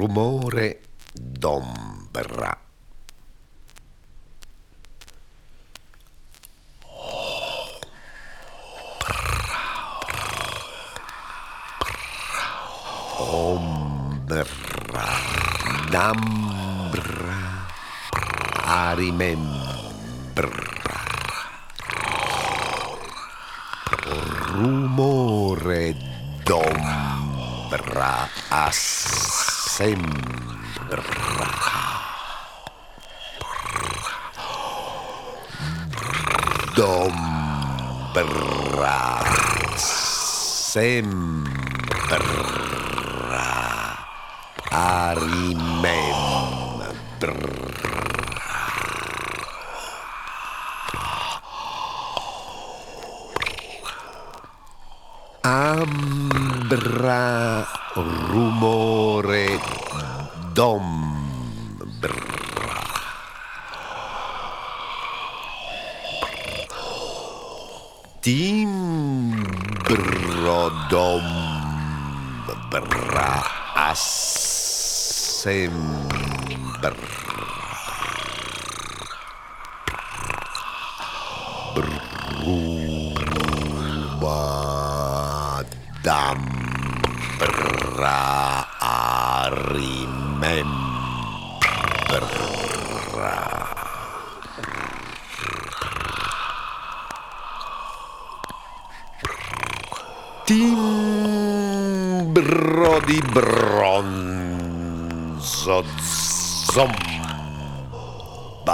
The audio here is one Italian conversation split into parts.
rumore d'ombra. Ombra, d'ambra, a rimembra. Rumore d'ombra assembra. D'ombra sembra a rimembra. Ambra, rumore d'ombra. Timbro d'ombra assembra. Bruma d'ambra a rimembra. Timbro di bronzo zomba.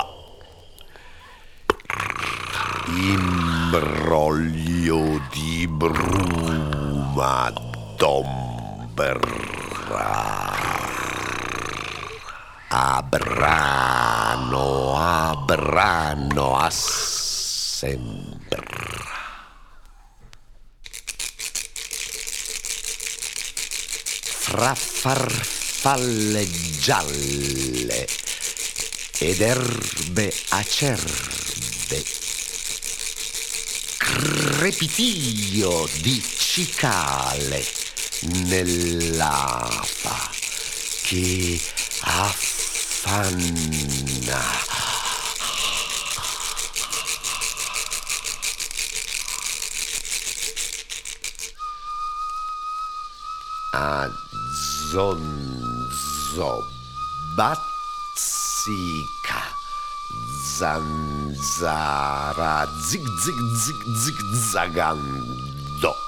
Imbroglio di bruma d'ombra. Abrano assembra. Fra farfalle gialle ed erbe acerbe, crepitio di cicale nell'afa che affanna. Zonzo bazzica, zanzara zig zig zig zigzagando.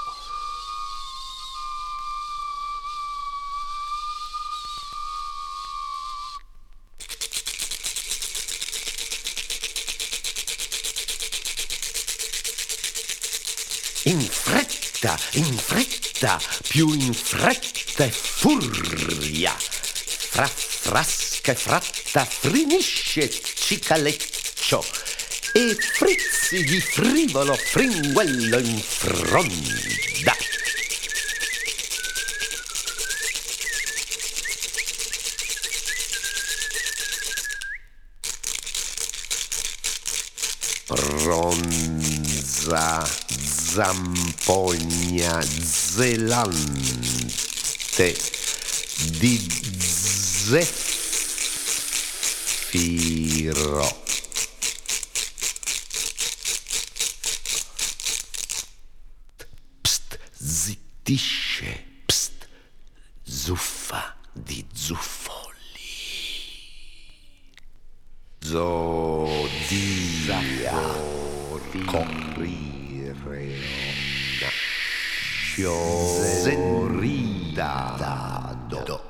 In fretta, più in fretta e furia, fra frasca e fratta frinisce cicaleccio e frizzi di frivolo fringuello in fronda. Ronza zampogna zelante di zeffiro. Pst, zittisce, pst, zuffa di zuffoli. Zoridato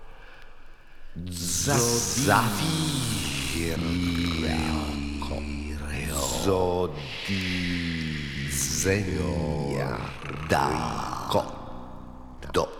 Zafiriaco Zodizegnaco